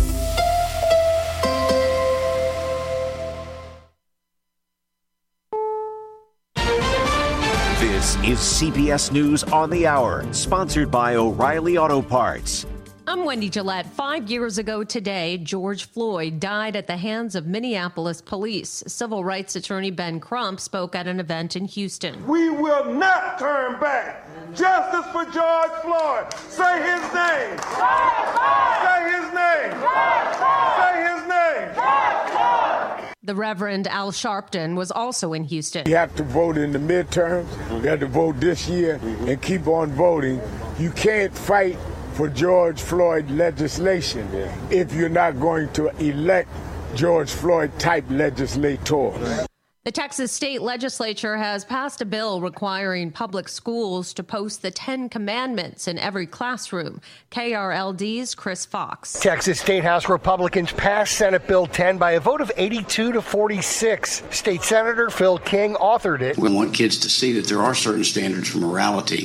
This is CBS News on the Hour, sponsored by O'Reilly Auto Parts. I'm Wendy Gillette. 5 years ago today, George Floyd died at the hands of Minneapolis police. Civil rights attorney Ben Crump spoke at an event in Houston. We will not turn back. Justice for George Floyd. Say his name. Say his name. Say his name. The Reverend Al Sharpton was also in Houston. You have to vote in the midterms. You have to vote this year and keep on voting. You can't fight for George Floyd legislation if you're not going to elect George Floyd type legislators. The Texas state legislature has passed a bill requiring public schools to post the 10 Commandments in every classroom. KRLD's Chris Fox. Texas State House Republicans passed Senate Bill 10 by a vote of 82 to 46. State Senator Phil King authored it. We want kids to see that there are certain standards for morality